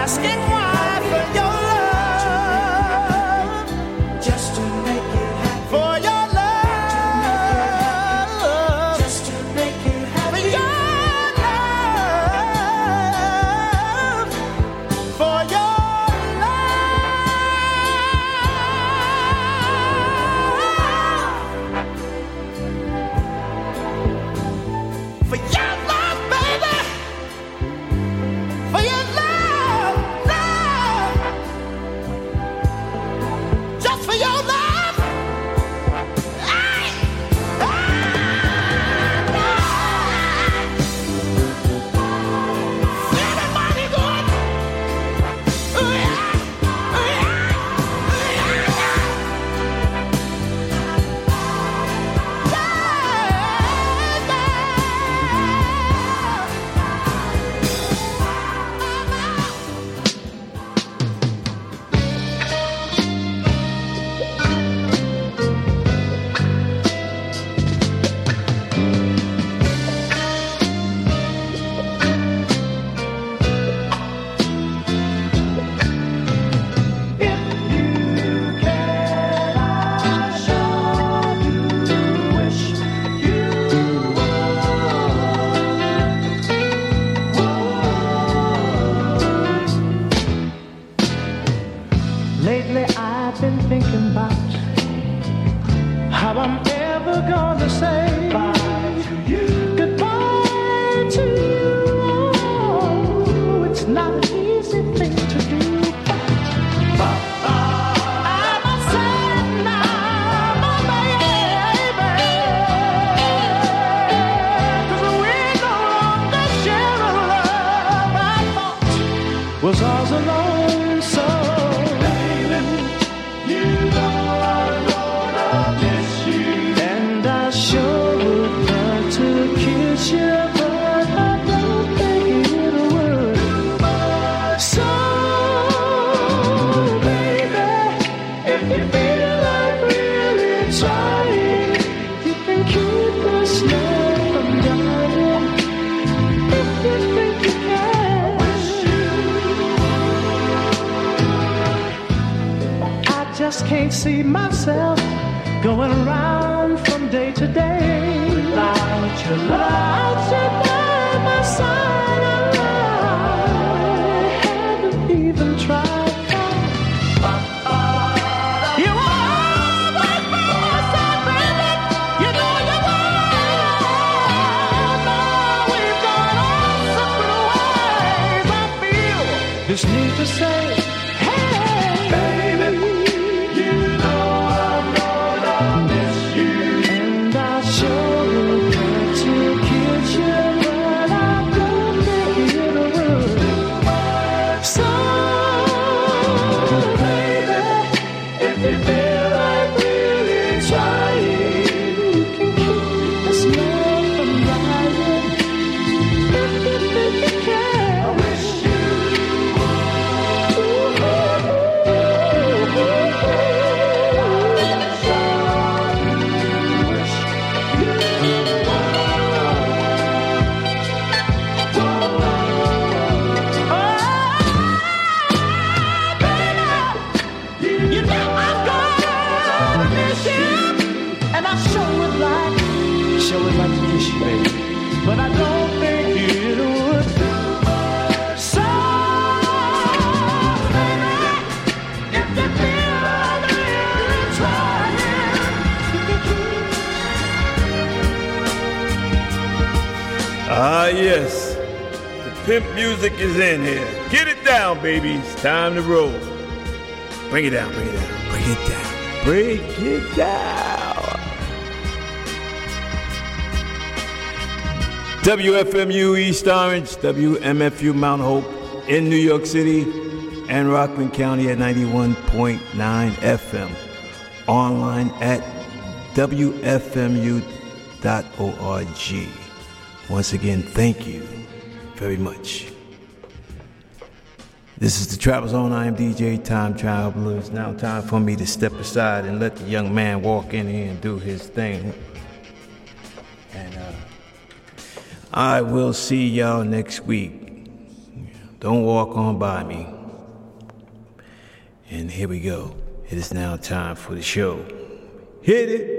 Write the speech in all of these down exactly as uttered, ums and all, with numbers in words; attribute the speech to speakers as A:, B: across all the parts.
A: asking why for your love, just to make it happy. For your love, just to make it happy. For your love, for your love, for your love, baby. For your love, love, just for your love. Hey, everybody going, ooh yeah, ooh yeah, ooh yeah, lately I've been thinking about how I'm ever gonna say bye to you, goodbye to you. Oh, it's not an easy thing to do. But I must say it now, my baby, 'cause we no longer share a love I thought was ours alone. So just can't see myself going around from day to day without your love, your by my side. I haven't even tried. You always by my side, baby. You know you are. Now we've gone our separate ways. I feel this need to say, hey, baby. But I don't think it would. So, baby, if you feel like you're trying,
B: ah, yes. The pimp music is in here. Get it down, baby. It's time to roll. Bring it down, bring it down, bring it down, bring it down. W F M U East Orange, W M F U Mount Hope in New York City and Rockland County at ninety-one point nine F M. Online at W F M U dot org. Once again, thank you very much. This is the Travel Zone. I am D J Time Traveler. It's now time for me to step aside and let the young man walk in here and do his thing. And uh, I will see y'all next week. Don't walk on by me. And here we go. It is now time for the show. Hit it!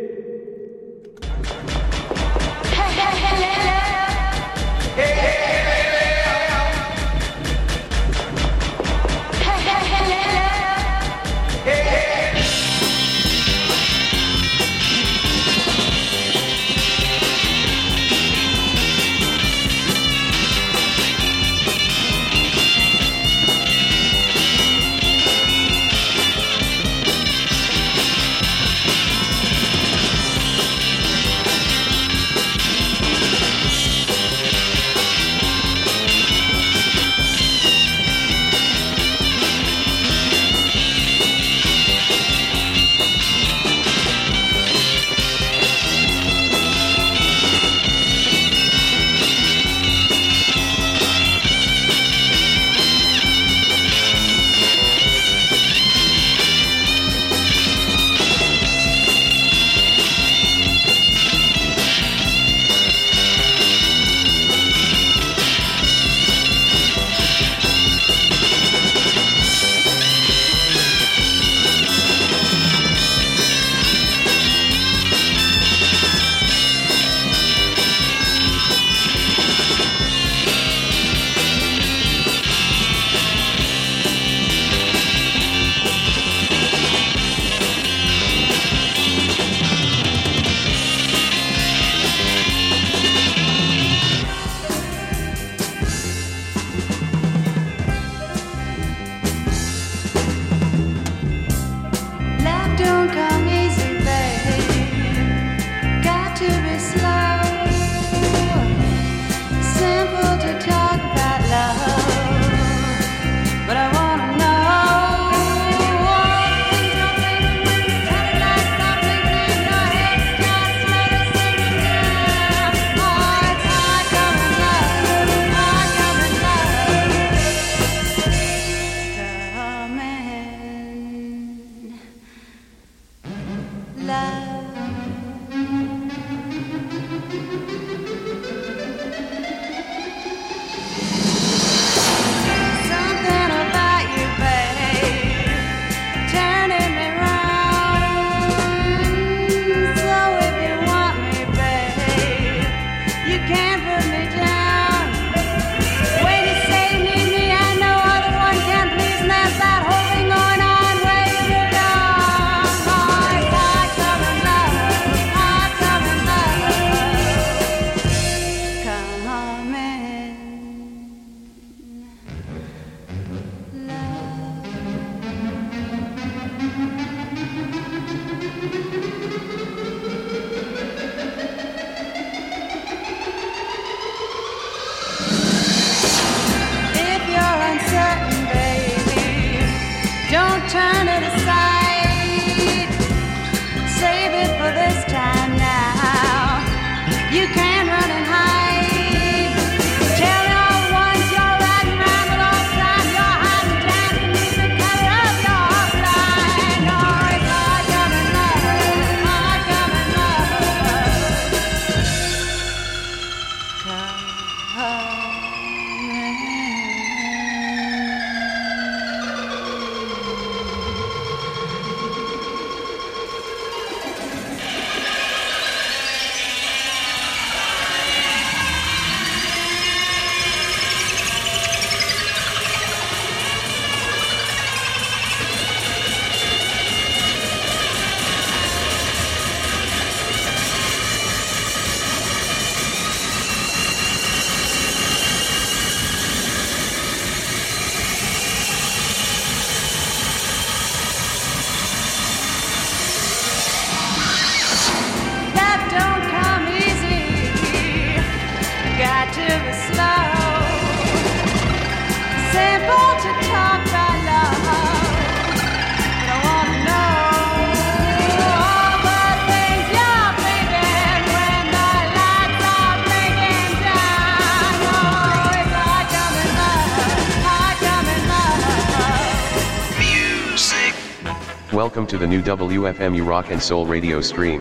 C: Welcome to the new W F M U Rock and Soul radio stream.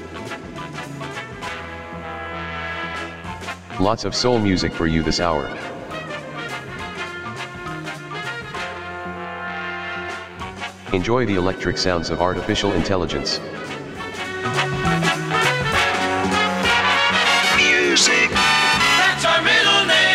C: Lots of soul music for you this hour. Enjoy the electric sounds of artificial intelligence.
D: Music. That's our middle name.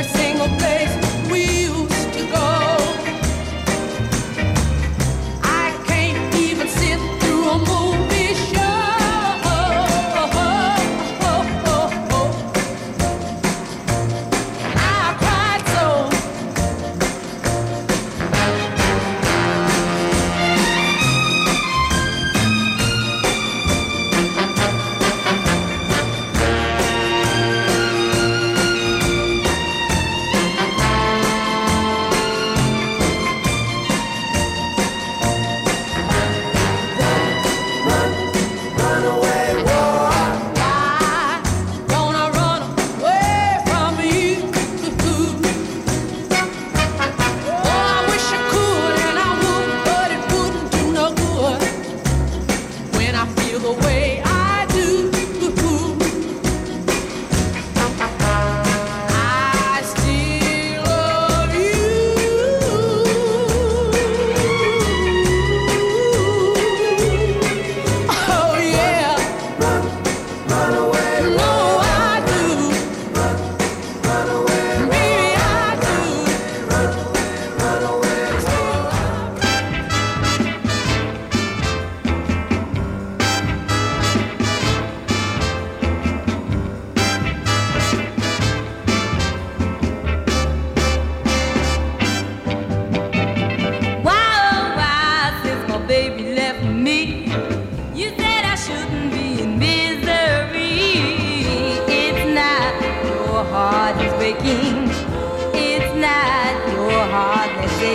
E: I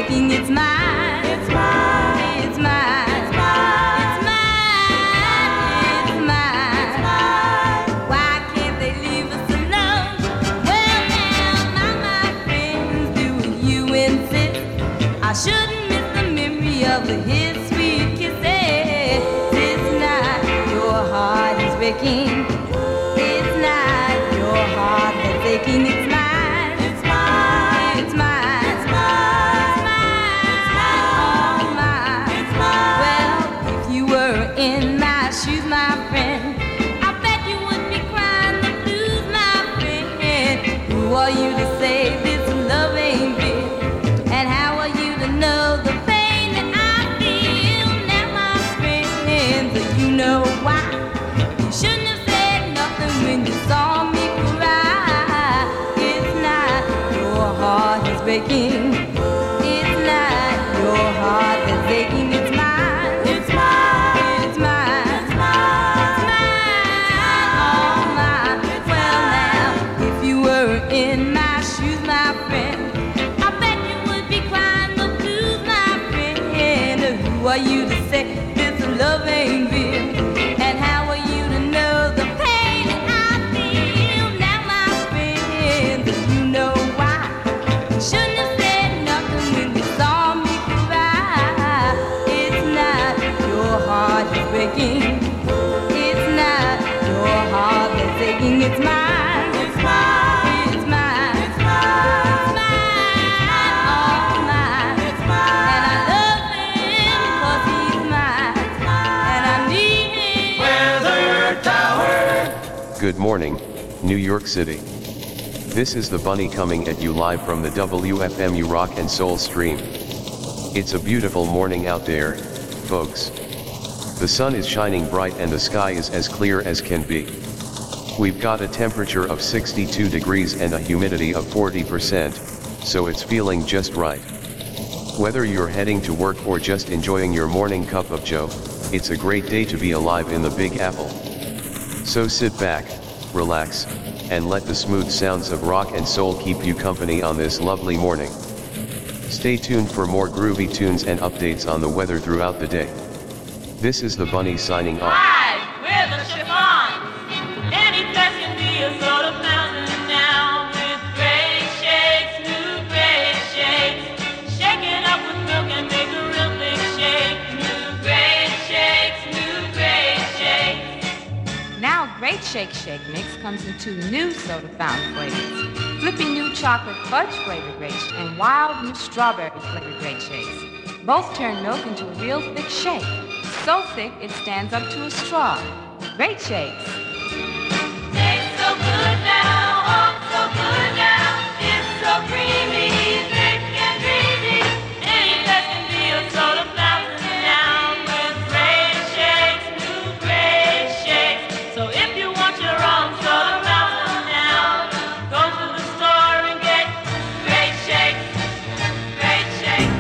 E: aching, it's mine. It's mine. It's mine. It's mine. It's mine. It's mine. It's mine. Why can't they leave us alone? Well, now, my, my friends, do you insist I shouldn't miss the memory of his sweet kisses? It's not your heart is breaking. It's not your heart that's aching. It's mine. It's mine. It's mine. It's mine. It's mine. It's mine. It's mine. Well, if you were in my shoes, my friend, I bet you would be crying the blues, my friend. Who are you to say this love ain't real? And how are you to know the pain that I feel? Now, my friend, do you know why? You shouldn't have said nothing when you saw me cry. It's not your heart that's breaking. It's not your heart that's aching. It's mine. It's mine. It's mine. It's mine. It's mine. Oh, mine. Well, now, if you were in my shoes, my friend, I bet you would be crying the blues, my friend. Who are you to say this love ain't real? And how are you to know the pain that I feel? Now, my friend, do you know why? You shouldn't have said nothing when you saw me cry. It's not your heart that's breaking. It's not your heart that's aching. It's mine. It's mine. It's mine. It's mine. It's mine. Oh, mine. It's mine. And I love him because he's mine. And I need him.
D: Weather Tower.
C: Good morning, New York City. This is the Bunny coming at you live from the W F M U Rock and Soul stream. It's a beautiful morning out there, folks. The sun is shining bright and the sky is as clear as can be. We've got a temperature of sixty-two degrees and a humidity of forty percent, so it's feeling just right. Whether you're heading to work or just enjoying your morning cup of joe, it's a great day to be alive in the Big Apple. So sit back, relax, and let the smooth sounds of rock and soul keep you company on this lovely morning. Stay tuned for more groovy tunes and updates on the weather throughout the day. This is the Bunny signing off.
F: Rise with a chiffon. Any place can be a sort of mountain now. With great shakes, new great shakes. Shake it up with milk and make a real big shake. New great shakes, new great shakes.
G: Now Great Shake Shake Mix comes in two new soda fountain flavors. Flippy new chocolate fudge flavored great sh- and wild new strawberry flavored great shakes. Both turn milk into a real thick shake. So thick it stands up to a straw. Great shakes.
F: Tastes so good now, oh so good now. It's so creamy, thick and dreamy. Any place can be a soda fountain now. With great shakes, new great shakes. So if you want your own soda fountain now, go to the store and get great shakes, great shakes.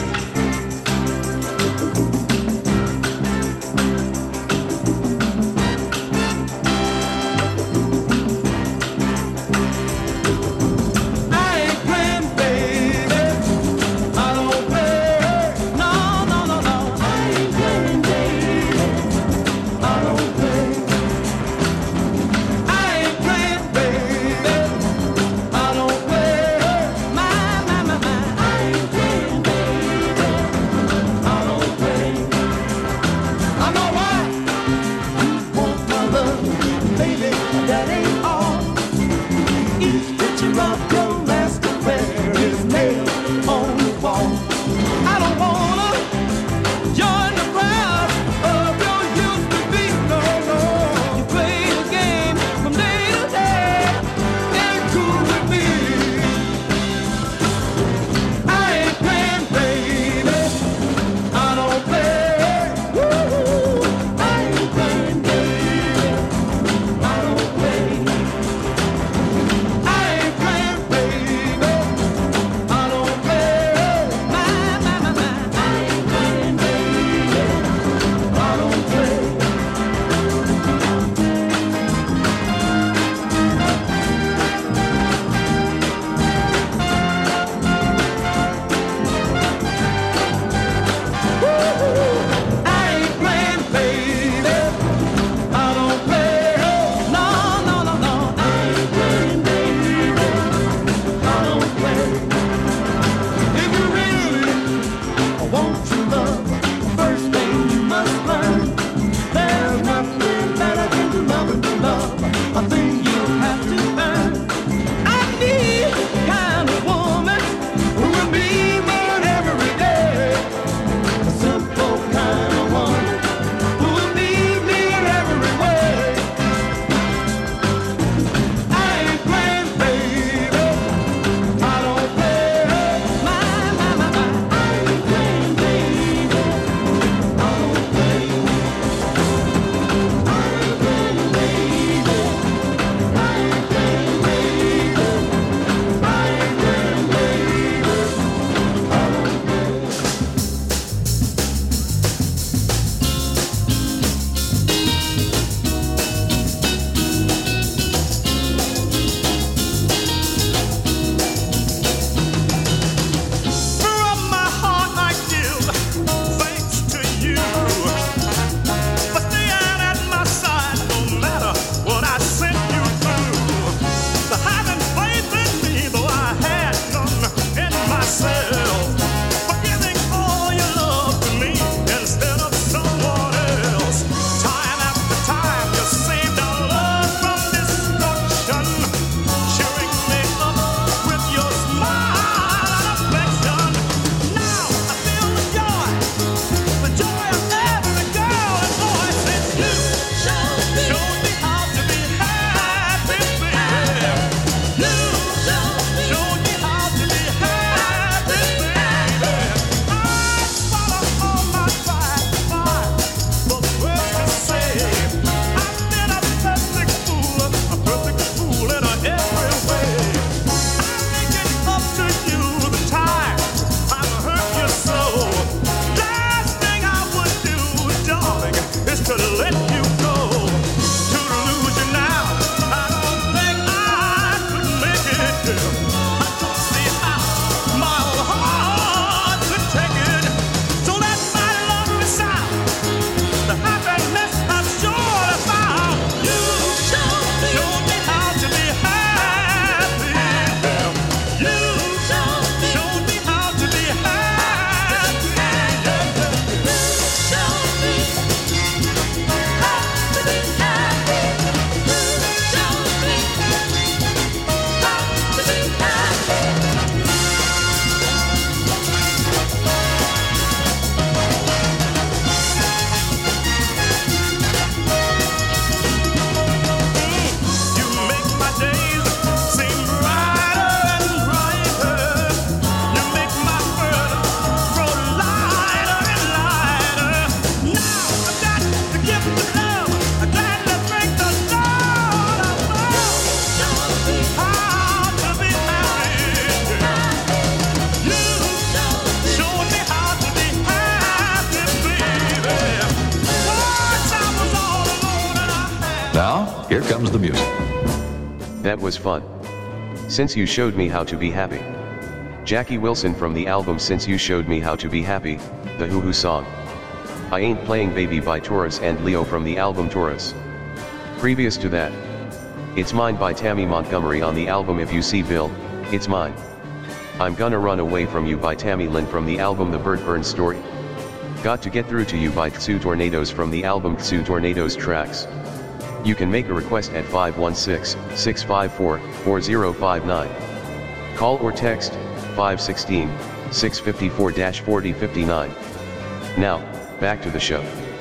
H: Here comes the music.
C: That was fun. Since You Showed Me How to Be Happy. Jackie Wilson from the album Since You Showed Me How to Be Happy, the Hoo Hoo song. I Ain't Playing Baby by Taurus and Leo from the album Taurus. Previous to that, It's Mine by Tammy Montgomery on the album If You See Bill, It's Mine. I'm Gonna Run Away From You by Tammy Lynn from the album The Bird Burns Story. Got to Get Through to You by Tsu Tornadoes from the album Tsu Tornadoes Tracks. You can make a request at five one six, six five four, four zero five nine. Call or text five one six, six five four, four zero five nine. Now, back to the show.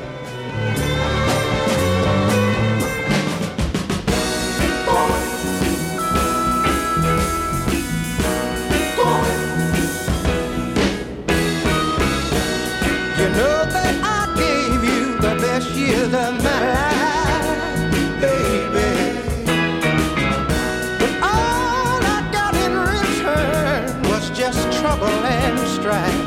A: You know that I gave you the best years of my life, baby. But all I got in return was just trouble and strife.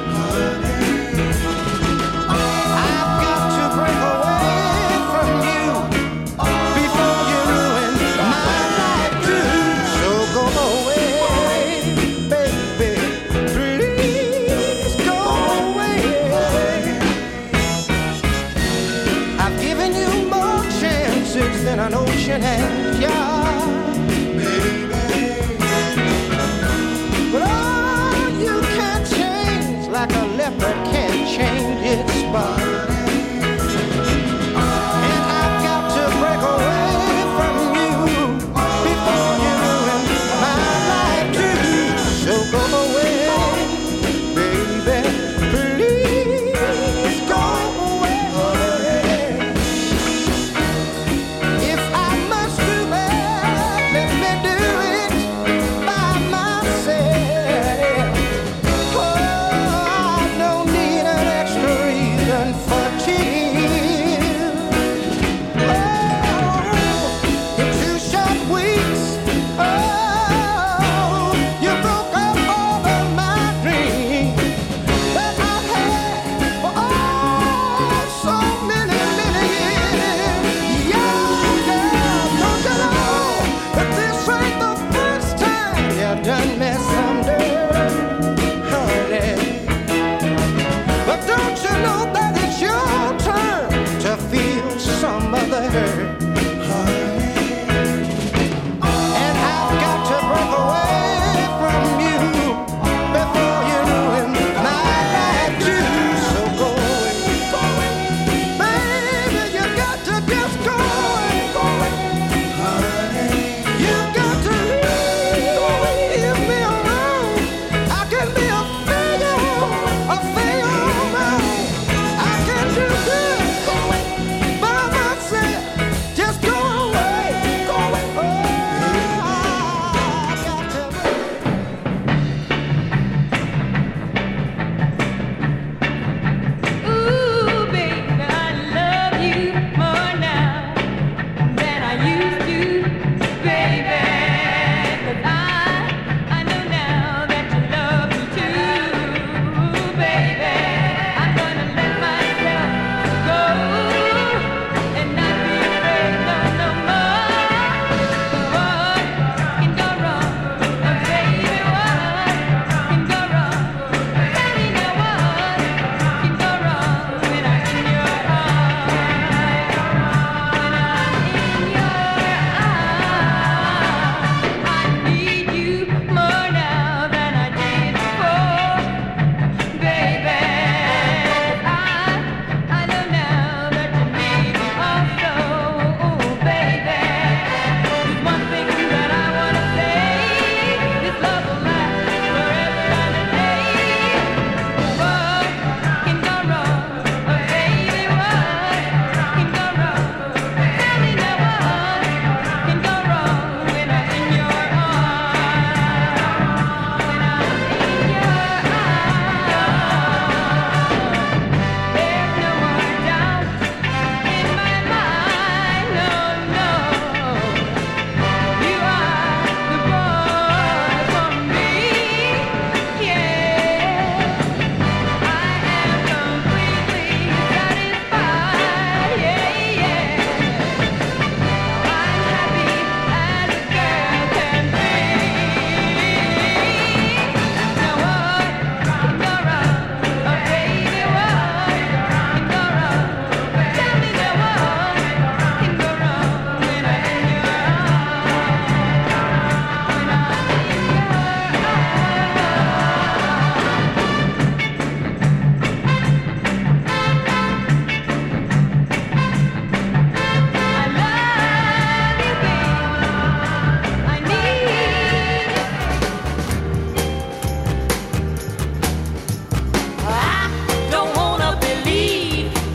A: I've got to break away from you before you ruin my life too. So go away, baby. Please go away.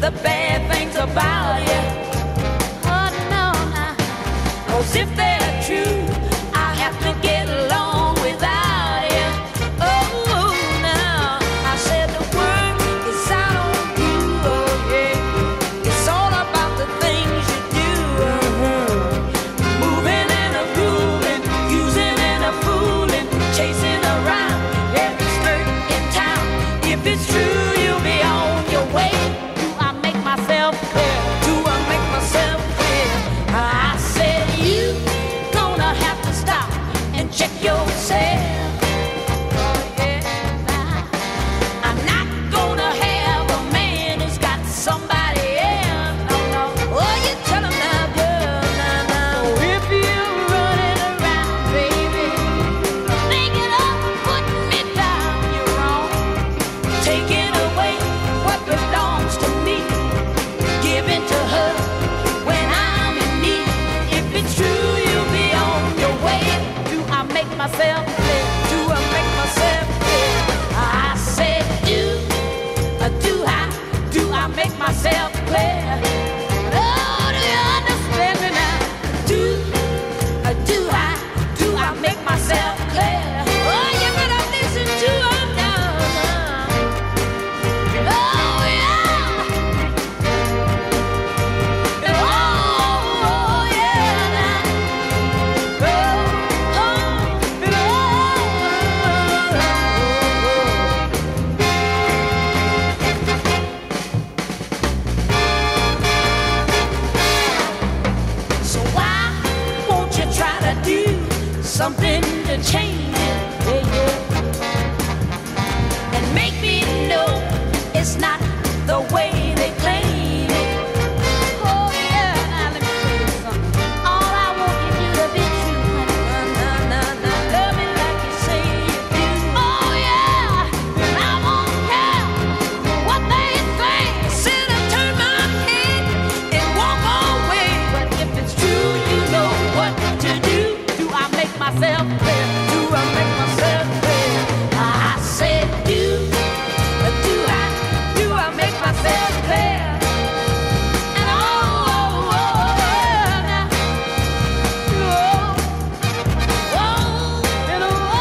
F: the bad things about you. Oh no, no. 'Cause if they're true, I have to get along without you. Oh no, I said the word is out on you. Oh yeah, it's all about the things you do. Uh-huh. Moving and a grooving, using and a fooling, chasing around every skirt in town. If it's true, you'll be on your way. Do I make myself clear? Do I make myself clear? I said you gonna have to stop and check yourself. Oh yeah, I'm not gonna have a man who's got somebody else. No, no. Oh, you tell him now, girl, now, now. If you're running around, baby, thinking of putting me down, you're wrong. Taking away what belongs to me, giving to her when I'm in need. If it's true, you'll be on your way. Do I make myself clear? Do I make myself clear? I said do, uh, do I, do I make myself clear? Oh, do you understand me now? Do, uh, do I, do I make myself clear? Oh, you better listen to her now, now. Oh yeah. Oh yeah. Now. Oh, oh, oh. So why won't you try to do something to change it? Yeah, yeah. And make me know it's not the way they claim it. Oh yeah, now let me tell you something. All I want is you to be true, honey. Nah, nah, nah, love me like you say you do. Oh yeah, and I won't care what they say. Sit and turn my head and walk away. But if it's true, you know what to do. Do I make myself clear? Do I make myself clear? I said do. Do I, do I make myself clear? And oh, oh, oh, now, oh, oh, and oh.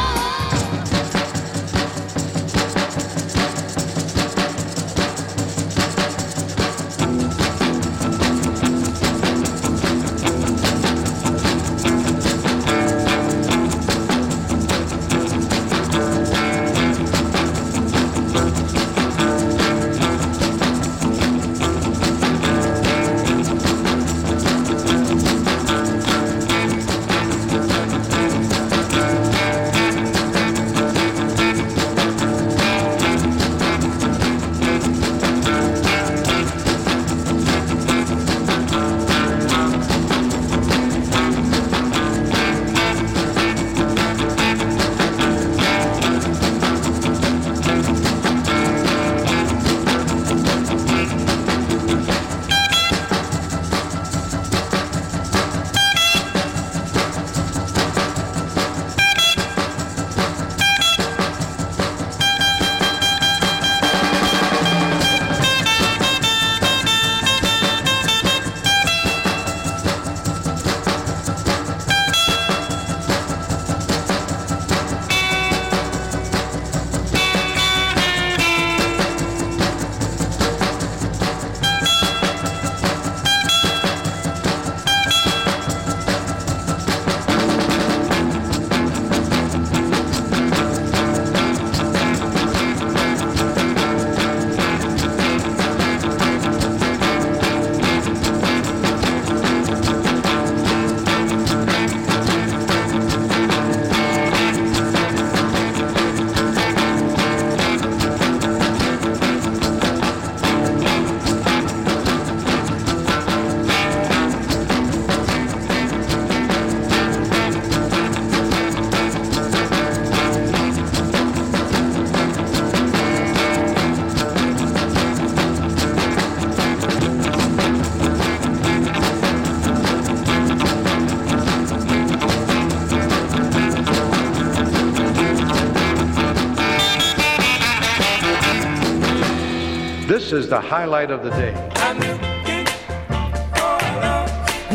H: This is the highlight of the day.
A: I'm looking for love.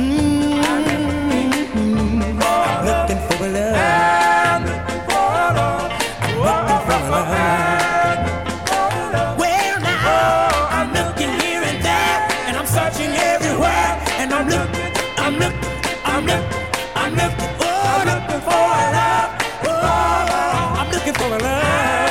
I: I'm looking for love.
A: I'm looking for love.
I: I'm looking for love. Well now, I'm looking here and there, and I'm searching everywhere, and I'm looking, I'm looking, I'm looking, I'm looking, oh, I'm looking for love. Oh, I'm looking for love.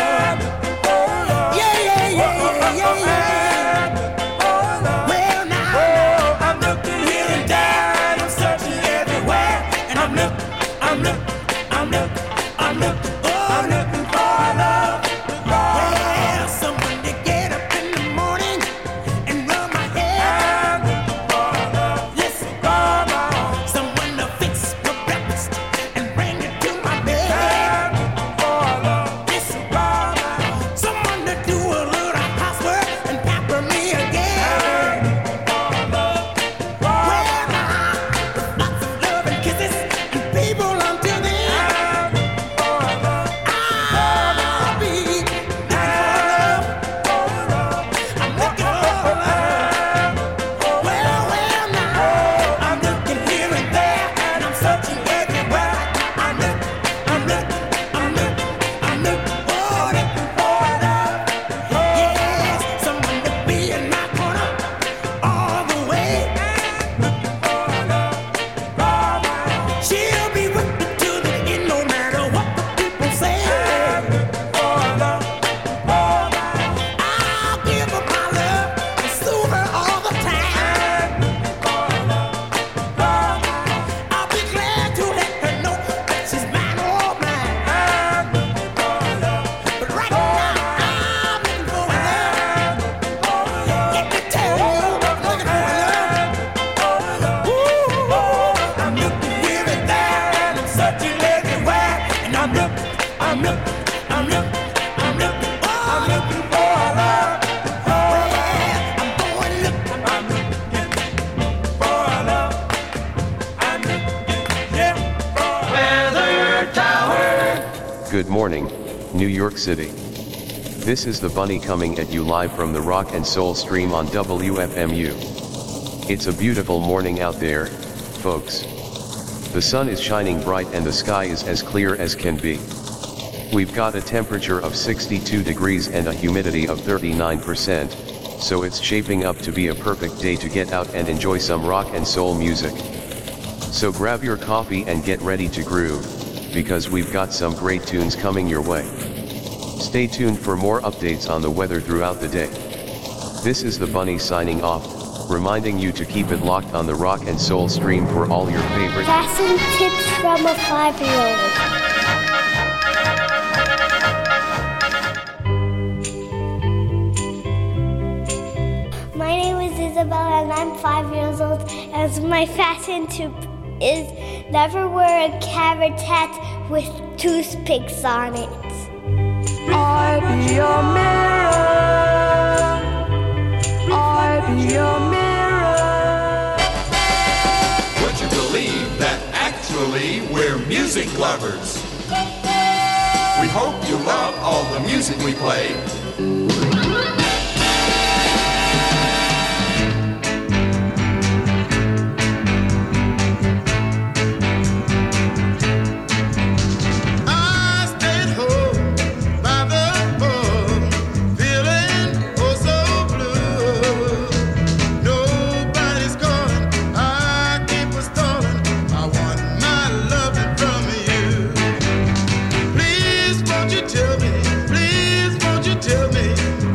I: Yeah, yeah, yeah, yeah, yeah, yeah. Well now, I'm looking here and there, and I'm searching everywhere, and I'm looking, I'm looking, I'm looking, I'm looking, oh, I'm looking for love. Well, someone to get up in the morning and rub my hair. Listen, someone to fix my breakfast and bring it to my bed. Listen, someone to do a little housework and pamper me again. Well, now, with lots of love and kisses and people until then, I'll be looking for love. I'm looking for love. Well, well, now, I'm looking here and there, and I'm searching everywhere. I'm looking, I'm looking, I'm looking, I'm looking, oh, looking for love. Yes, someone to be in my corner all the way. She'll be with me to the end, no matter what the people say. I'll give her my love and soothe her all the time. I'll be glad to let her know that she's mine, oh mine. But right now, I'm looking for love. Let me tell you, I'm looking for love. Ooh, I'm looking here and there, and I'm searching everywhere, and I'm looking, I'm looking, I'm looking, I'm looking, oh, I'm looking for love. Well, I'm going looking, I'm looking
A: for love. I'm looking, yeah, for Weather Tower.
C: Good morning, New York City. This is the Bunny coming at you live from the Rock and Soul Stream on W F M U. It's a beautiful morning out there, folks. The sun is shining bright and the sky is as clear as can be. We've got a temperature of sixty-two degrees and a humidity of thirty-nine percent, so it's shaping up to be a perfect day to get out and enjoy some rock and soul music. So grab your coffee and get ready to groove, because we've got some great tunes coming your way. Stay tuned for more updates on the weather throughout the day. This is the Bunny signing off, reminding you to keep it locked on the Rock and Soul Stream for all your favorite
J: Fashion tips from a five-year-old. My name is Isabella and I'm five years old. And my fashion tip is never wear a carrot hat with toothpicks on it.
A: I be your mirror. I be your mirror.
K: Would you believe that actually we're music lovers? We hope you love all the music we play.
A: Tell me, please won't you tell me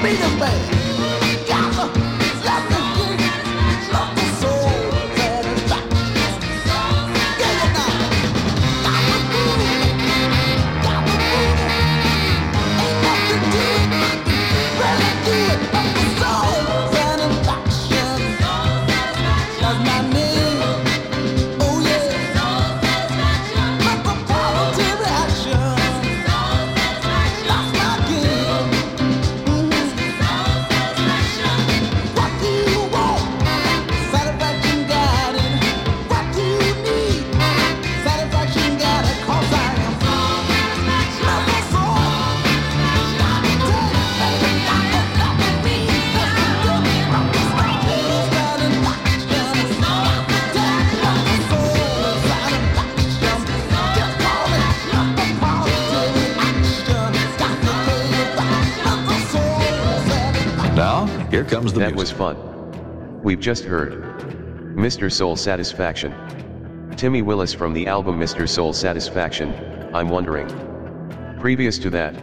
L: Here comes the
C: That
L: music.
C: was fun. We've just heard Mister Soul Satisfaction. Timmy Willis from the album Mister Soul Satisfaction, I'm Wondering. Previous to that,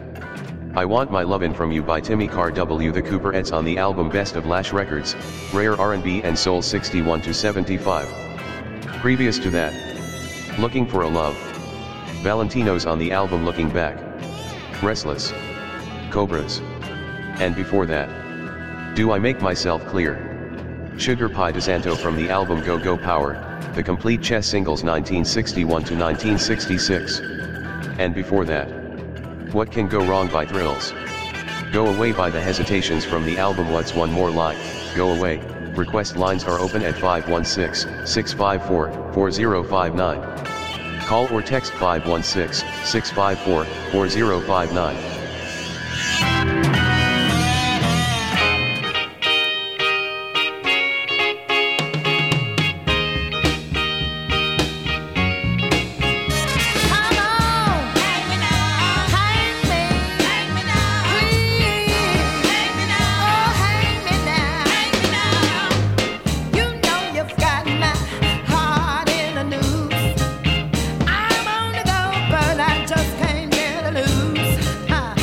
C: I Want My Lovin' From You by Timmy Carr W. The Cooperettes on the album Best of Lash Records, Rare R and B and Soul sixty-one to seventy-five. Previous to that, Looking for a Love, Valentino's on the album Looking Back, Restless, Cobras. And before that, Do I Make Myself Clear? Sugar Pie DeSanto from the album Go Go Power, the complete chess singles nineteen sixty-one to nineteen sixty-six. And before that, What Can Go Wrong by Thrills. Go Away by The Hesitations from the album What's One More Lie, Go Away. Request lines are open at five one six, six five four, four zero five nine. Call or text five one six, six five four, four zero five nine.
M: I'm on the go, but I just can't get loose. Huh.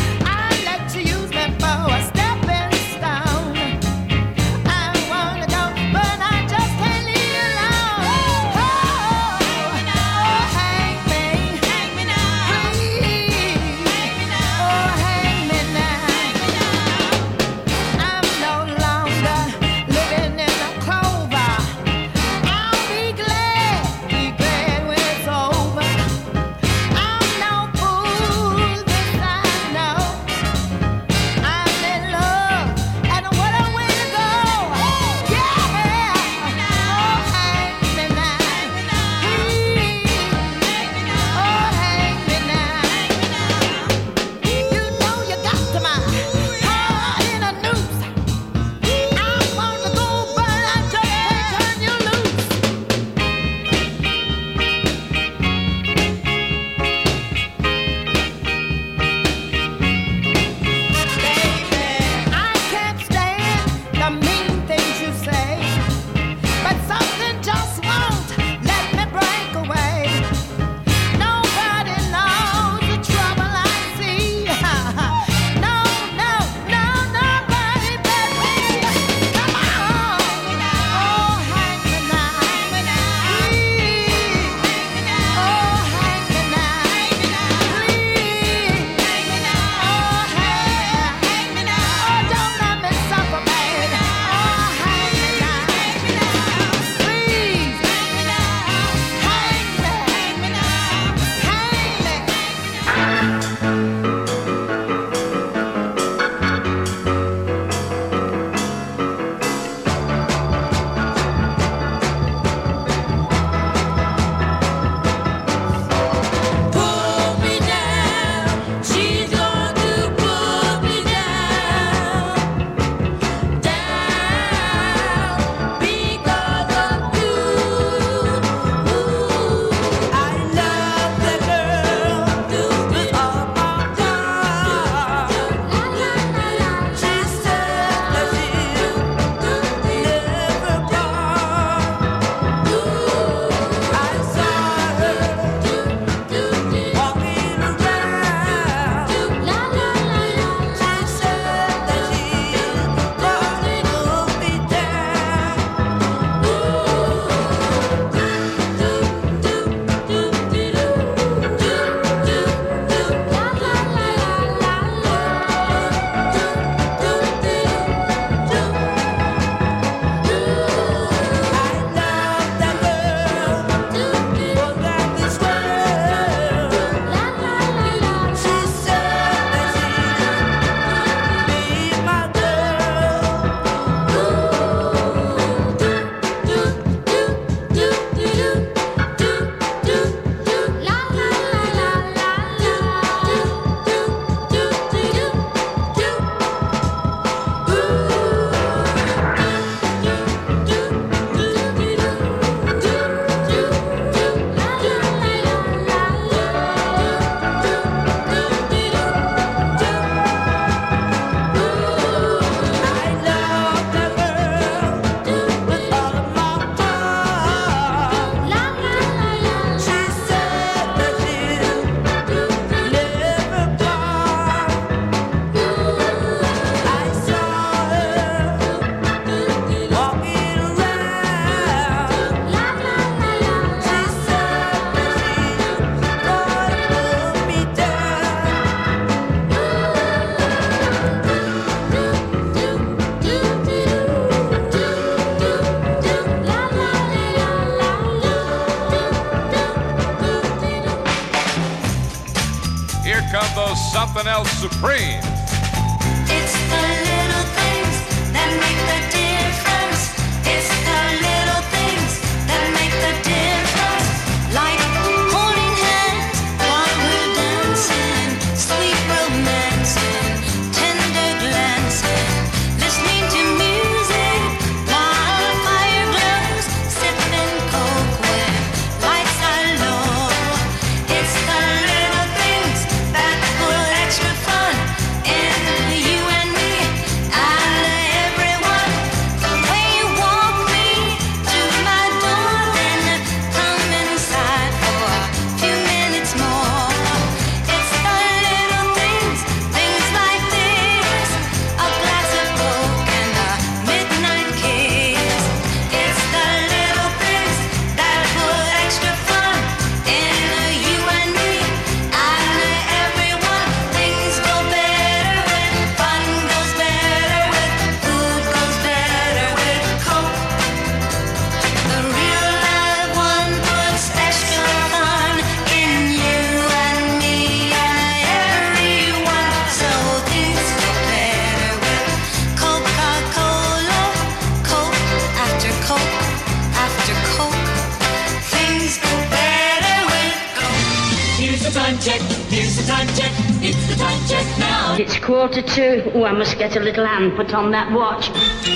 K: something else supreme.
F: It's the little things that make the difference. It's the little things that make the difference. Like holding hands while we're dancing, sweet romancing, tender glancing, listening to music while the fire glows, sipping coke when lights are low. It's the little things that put extra fun in you and me and everyone. The way you walk me to my door, then come inside for a few minutes more. It's the little things, things like this, a glass of coke and a midnight kiss. It's the little things that put extra fun in you and me and everyone. Things go better when fun goes better with food goes better with coke. The real live one puts extra fun in you and me and everyone. So things go better with Coca-Cola, Coke after Coke after Coke. Things go better with Coke.
L: Here's the time check, here's the time check, it's the time check now.
M: It's quarter to. Oh, I must get a little hand put on that watch.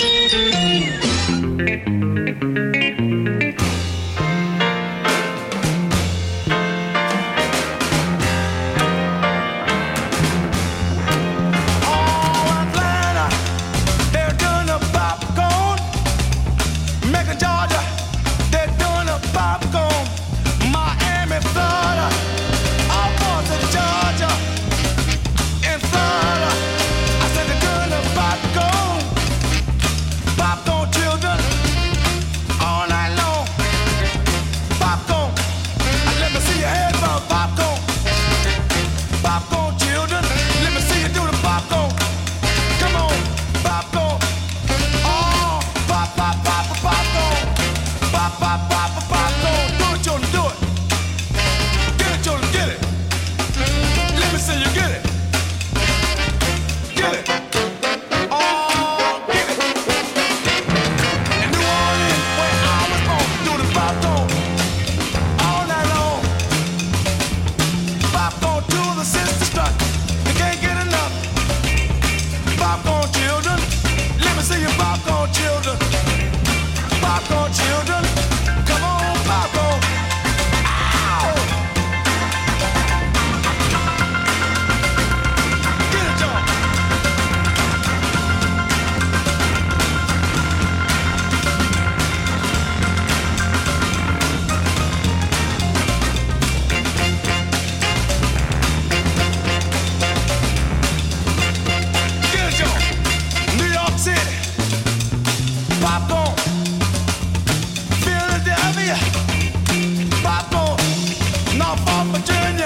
I: Oh, Atlanta, they're doing a popcorn. Macon, Georgia, they're doing a popcorn. Miami, Florida, all parts of Georgia and Florida. I said they're doing a popcorn. Popcorn children, all night long. Popcorn, and let me see your head for popcorn. Popcorn children, let me see you do the popcorn. Come on, popcorn. Oh, pop, pop, pop, popcorn. Pop, pop, pop, popcorn. Do it, children, do it. Get it, children, get it. Let me see you get it. Get it. Oh, get it. In New Orleans, where I was born, do the popcorn all night long. Popcorn to the sister strut. You can't get enough. Popcorn children, let me see your popcorn children. Popcorn children, come on, popcorn. Ow! Get it, John. Get it, John. New York City, popcorn. Philadelphia, popcorn. Norfolk, Virginia,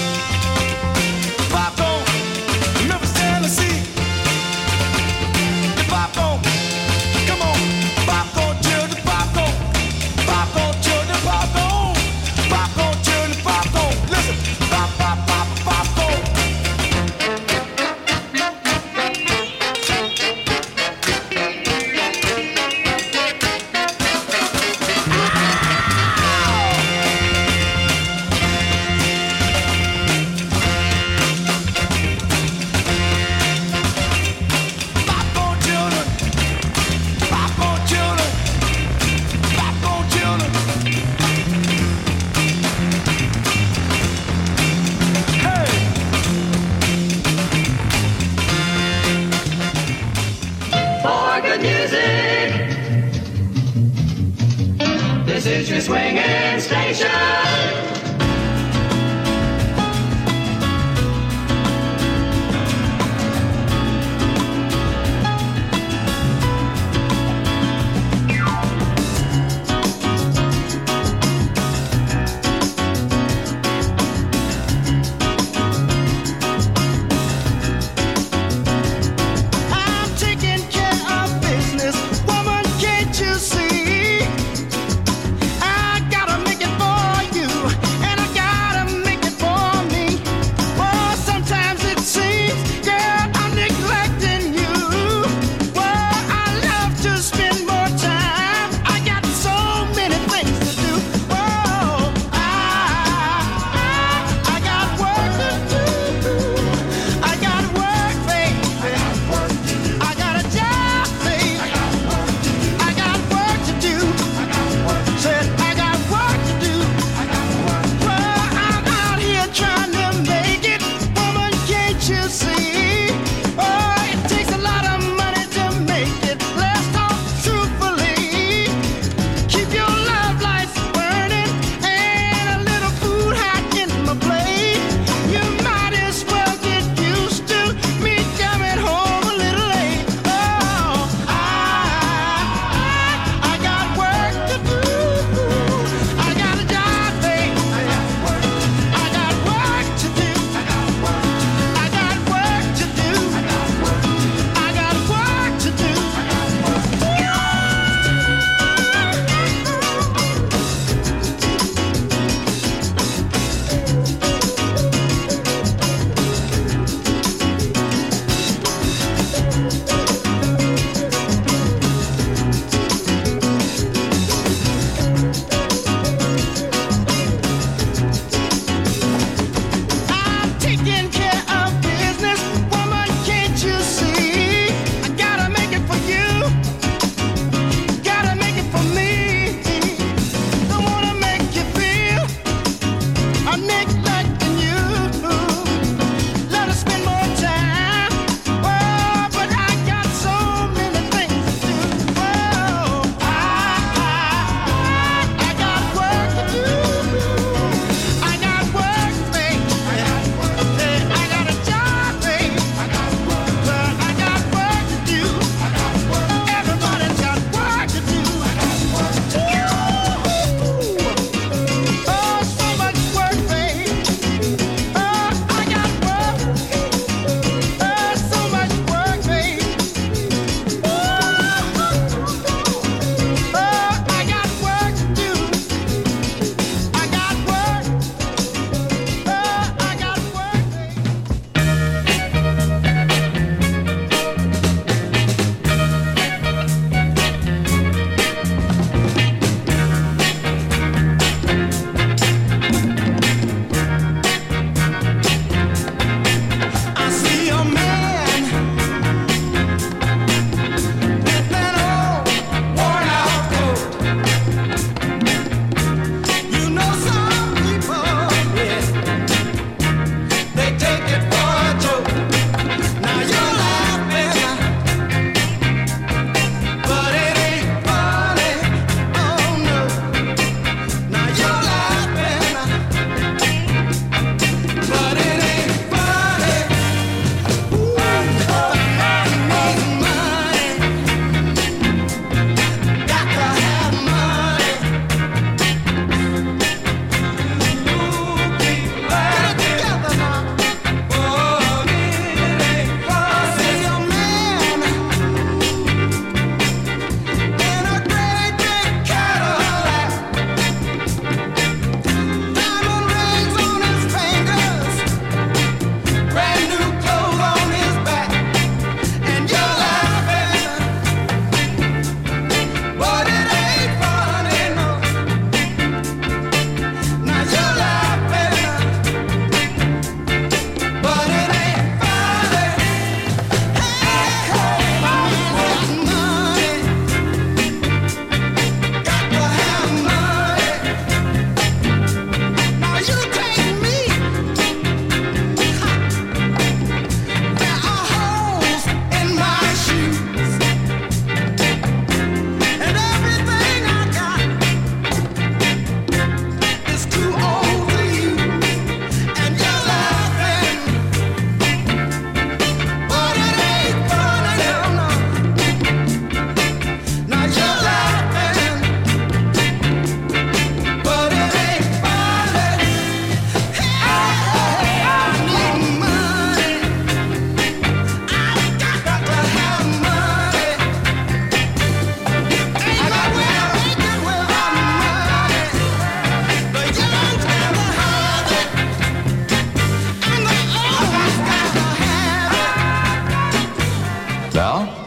I: popcorn. Memphis, Tennessee, the popcorn. Come on, popcorn children, popcorn. Popcorn children, popcorn. Popcorn children, popcorn. Listen, pop, pop, pop, popcorn. Popcorn children, popcorn children, popcorn children. Hey,
L: For good music, this is your swinging station.
I: I'm taking care of business, woman. Can't you see? I gotta make it for you.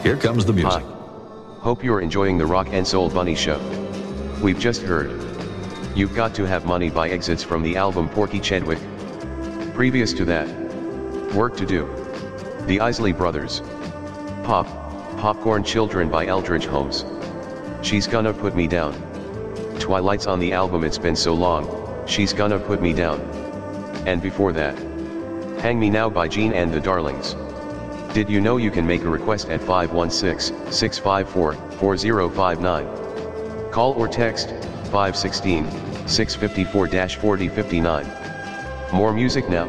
N: Here comes the music.
C: Hi. Hope you're enjoying the Rock and Soul Bunny Show. We've just heard You've Got to Have Money by Exits from the album Porky Chedwick. Previous to that, Work to Do, the Isley Brothers. Pop, Popcorn Children by Eldridge Holmes. She's Gonna Put Me Down. Twilight's on the album It's Been So Long, She's Gonna Put Me Down. And before that, Hang Me Now by Gene and the Darlings. Did you know you can make a request at five one six, six five four, four zero five nine? Call or text five one six, six five four, four zero five nine. More music now.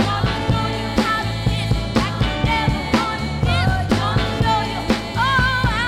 E: Oh,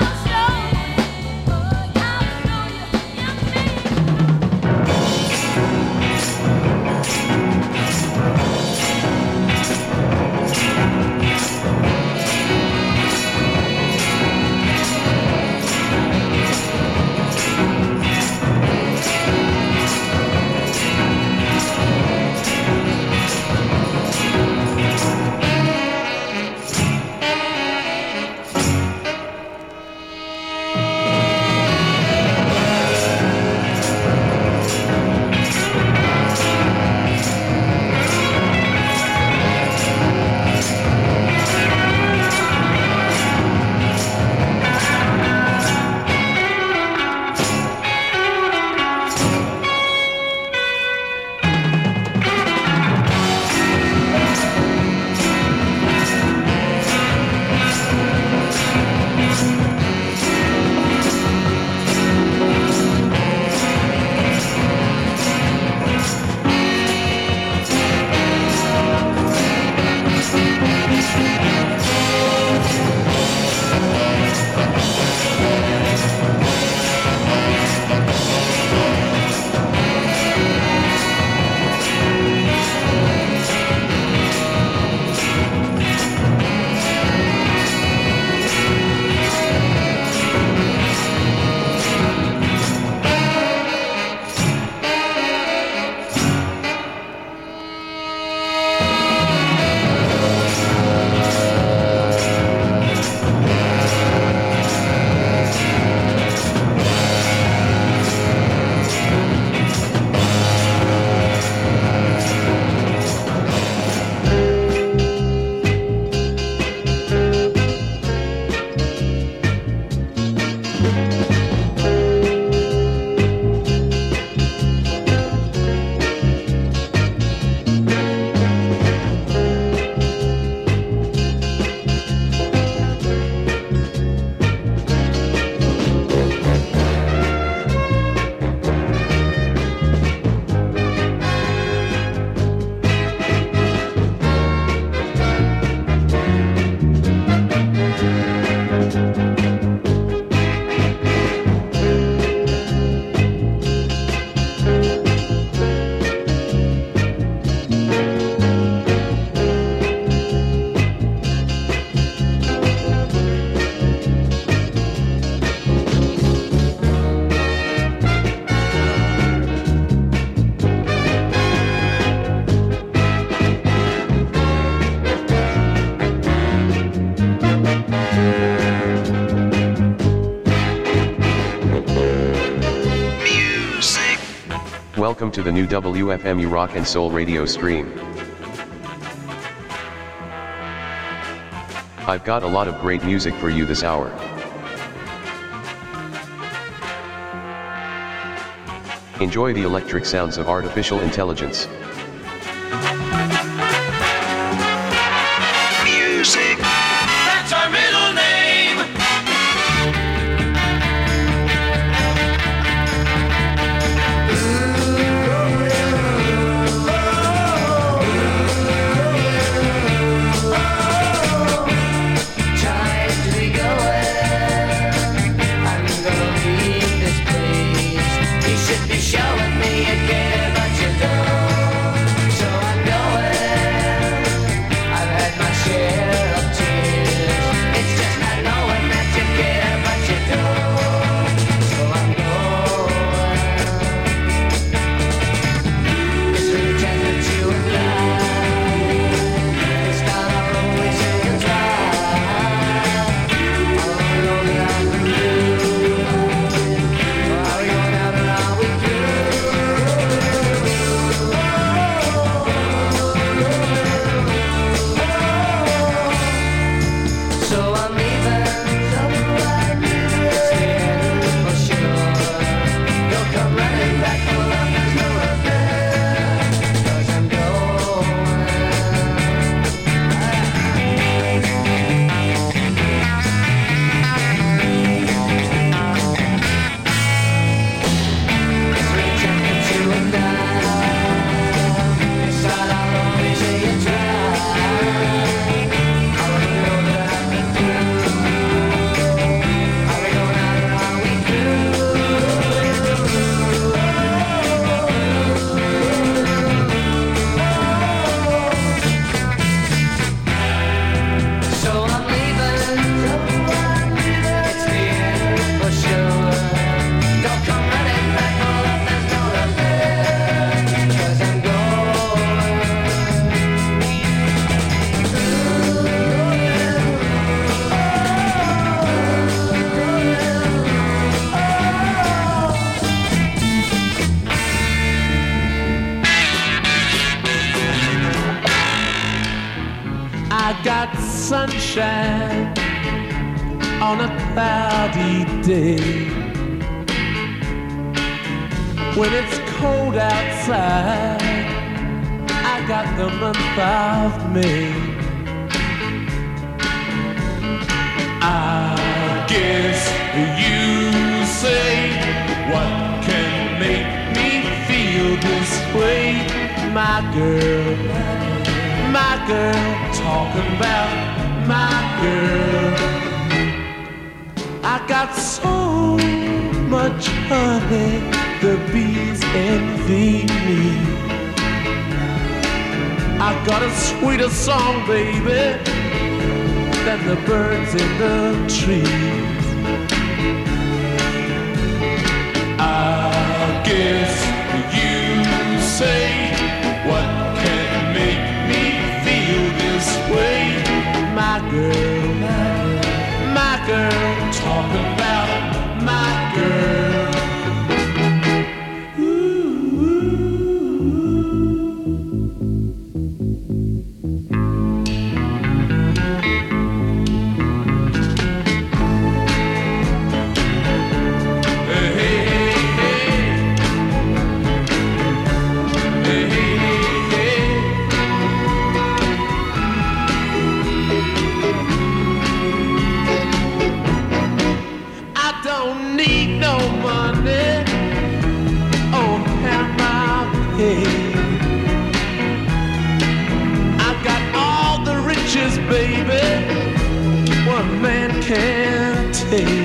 C: Welcome to the new W F M U Rock and Soul radio stream. I've got a lot of great music for you this hour. Enjoy the electric sounds of artificial intelligence.
I: Music. That's our middle name.
L: Showing me you care, but you don't. So I'm going. I've had my share of tears. It's just not knowing that you care, but you don't. So I'm going. It's really tender to and die. It's not always in the try. All I know that I can do. Are we going out or are we through? So I'm leaving. It's the end for sure. You'll come running back for love. There's no affair. 'Cause I'm It's really tempting to and die. It's not I'll only say you try. All I know that I've been through. Are we going out or are we through? So I'm leaving. It's the end for sure. Don't come running back, no love, there's no affair. 'Cause I'm
A: I got sunshine on a cloudy day. When it's cold outside, I got the month of May. I guess you say, what can make me feel this way? My girl, my girl, talking about my girl. I got so much honey, the bees envy me. I got a sweeter song, baby, than the birds in the trees. I guess you say, what can make me feel this way? My girl, my girl, talking about my girl. Baby, one man can't take.